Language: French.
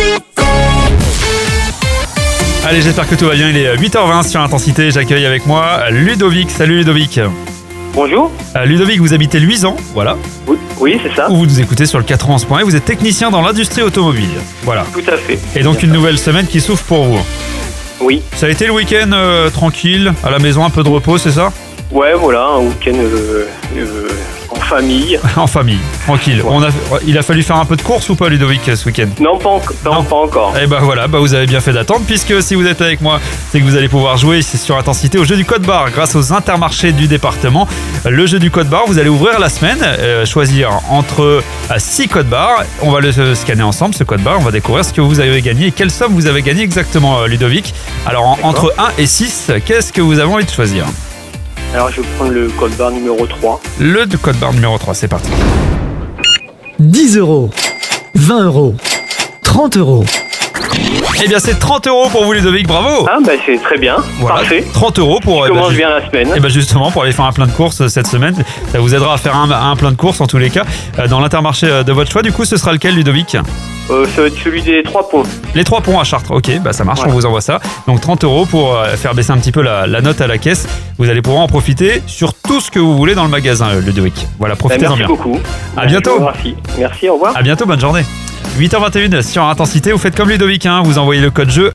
Allez, j'espère que tout va bien. Il est 8h20 sur Intensité. J'accueille avec moi Ludovic. Salut Ludovic. Bonjour. Ludovic, vous habitez Luisan, voilà. Oui, c'est ça. Où vous nous écoutez sur le 91.1 et vous êtes technicien dans l'industrie automobile. Voilà. Tout à fait. Et donc une nouvelle semaine qui s'ouvre pour vous. Oui. Ça a été le week-end tranquille, à la maison, un peu de repos, c'est ça? Ouais, voilà, un week-end en famille. En famille, tranquille. Il a fallu faire un peu de course ou pas, Ludovic, ce week-end? Non, pas encore. Et bah voilà, vous avez bien fait d'attendre, puisque si vous êtes avec moi, c'est que vous allez pouvoir jouer sur Intensité au jeu du code barre grâce aux Intermarchés du département. Le jeu du code barre, vous allez ouvrir la semaine, choisir entre 6 codes barres. On va le scanner ensemble, ce code barre. On va découvrir ce que vous avez gagné et quelle somme vous avez gagné exactement, Ludovic. Alors entre 1 et 6, qu'est-ce que vous avez envie de choisir? Alors je vais prendre le code barre numéro 3. Le code barre numéro 3, c'est parti. 10 €, 20 €, 30 €. Eh bien c'est 30 € pour vous, Ludovic, bravo. Ah bah c'est très bien, voilà, parfait. 30 € pour... Commence bien la semaine. Et bien justement, pour aller faire un plein de courses cette semaine, ça vous aidera à faire un plein de courses en tous les cas, dans l'Intermarché de votre choix. Du coup, ce sera lequel, Ludovic? Ça va être celui des 3 ponts. Les 3 ponts à Chartres, ok, ça marche, Ouais. On vous envoie ça. Donc 30 € pour faire baisser un petit peu la note à la caisse. Vous allez pouvoir en profiter sur tout ce que vous voulez dans le magasin, Ludovic. Voilà, profitez-en Merci bien. beaucoup. À bientôt. Merci, au revoir. À bientôt, bonne journée. 8h21 sur Intensité, vous faites comme Ludovic, vous envoyez le code jeu